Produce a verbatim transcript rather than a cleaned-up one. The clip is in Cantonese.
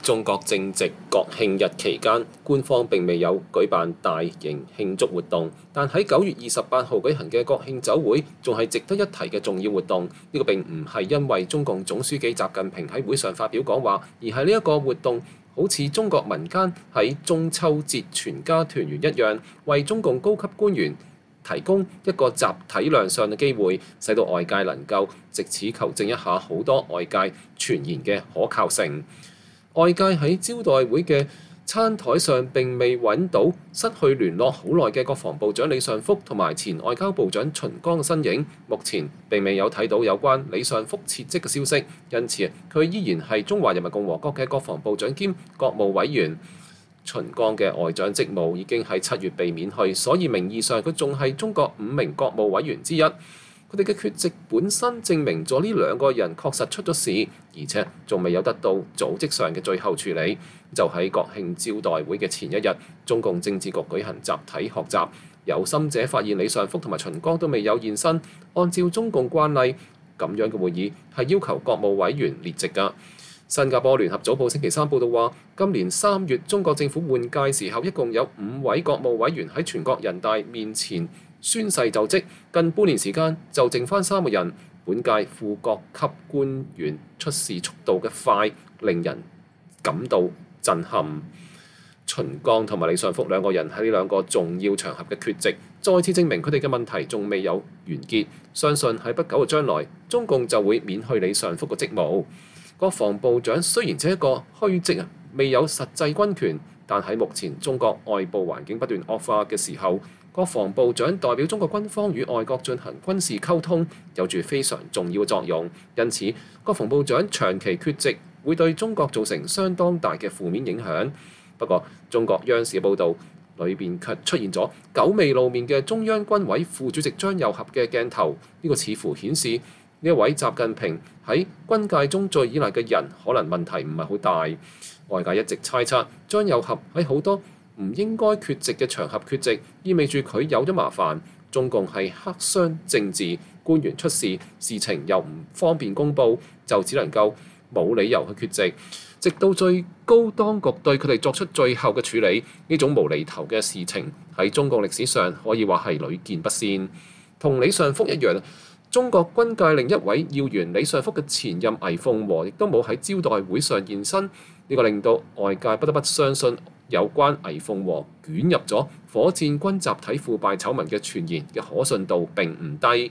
中國正值國慶日期間，官方並未有舉辦大型慶祝活動，但喺九月二十八號舉行嘅國慶酒會，仲係值得一提嘅重要活動。呢個並唔係因為中共總書記習近平喺會上發表講話，而係呢一個活動好似中國民間喺中秋節全家團圓一樣，為中共高級官員提供一個集體亮相嘅機會，使到外界能夠藉此求證一下好多外界傳言嘅可靠性。外界喺招待會嘅餐台上並未揾到失去聯絡好耐嘅國防部長李尚福同埋前外交部長秦剛嘅身影，目前並未有睇到有關李尚福撤職嘅消息，因此佢依然係中華人民共和國嘅國防部長兼國務委員。秦剛嘅外長職務已經喺七月被免去，所以名義上佢仲係中國五名國務委員之一。佢哋嘅缺席本身證明咗呢兩個人確實出咗事，而且仲未有得到組織上嘅最後處理。就喺國慶招待會嘅前一日，中共政治局舉行集體學習，有心者發現李尚福同埋秦剛都未有現身。按照中共慣例，咁樣嘅會議係要求國務委員列席㗎。新加坡聯合早報星期三報道話，今年三月中國政府換屆時候，一共有五位國務委員喺全國人大面前宣誓就職，近半年時間就剩翻三個人。本屆副國級官員出事速度嘅快，令人感到震撼。秦剛同埋李尚福兩個人喺呢兩個重要場合嘅缺席，再次證明佢哋嘅問題仲未有完結。相信喺不久嘅將來，中共就會免去李尚福嘅職務。國防部長雖然只係一個虛職啊，未有實際軍權，但喺目前中國外部環境不斷惡化嘅時候，國防部長代表中國軍方與外國進行軍事溝通，有住非常重要嘅作用。因此，國防部長長期缺席會對中國造成相當大嘅負面影響。不過，中國央視嘅報導裏邊卻出現咗久未露面嘅中央軍委副主席張又俠嘅鏡頭，呢個似乎顯示呢一位習近平喺軍界中最依賴嘅人，可能問題唔係好大。外界一直猜測張又俠喺好多唔應該缺席嘅場合缺席，意味住佢有咗麻煩。中共係黑箱政治，官員出事，事情又唔方便公佈，就只能夠冇理由去缺席，直到最高當局對佢哋作出最後嘅處理。呢種無厘頭嘅事情喺中國歷史上可以話係屢見不鮮。同李尚福一樣，中國軍界另一位要員李尚福嘅前任魏鳳和亦都冇喺招待會上現身，呢個令到外界不得不相信有關魏鳳和捲入咗火箭軍集體腐敗醜聞嘅傳言嘅可信度並唔低。